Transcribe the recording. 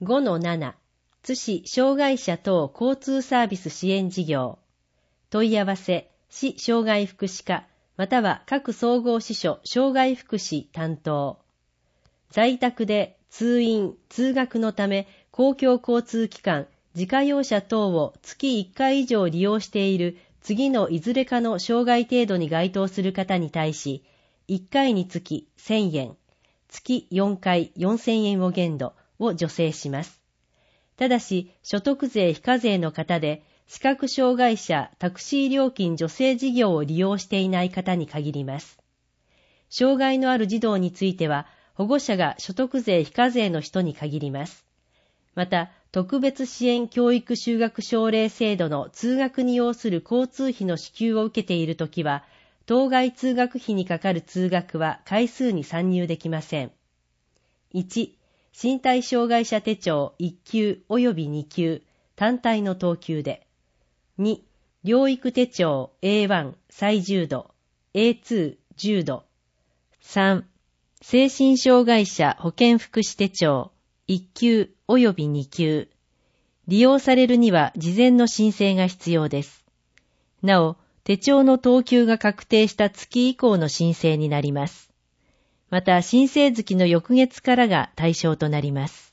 5-7 津市障害者等交通サービス支援事業。問い合わせ、市障害福祉課、または各総合支所障害福祉担当。在宅で通院・通学のため公共交通機関、自家用車等を月1回以上利用している次のいずれかの障害程度に該当する方に対し、1回につき1000円、月4回4000円を限度を助成します。ただし、所得税非課税の方で、視覚障害者タクシー料金助成事業を利用していない方に限ります。障害のある児童については、保護者が所得税非課税の人に限ります。また、特別支援教育就学奨励制度の通学に要する交通費の支給を受けているときは、当該通学費にかかる通学は回数に算入できません。1、身体障害者手帳1級及び2級、単体の等級で。2、療育手帳 A1 最重度、A2 重度。3、精神障害者保健福祉手帳1級及び2級。利用されるには事前の申請が必要です。なお、手帳の等級が確定した月以降の申請になります。また、申請月の翌月からが対象となります。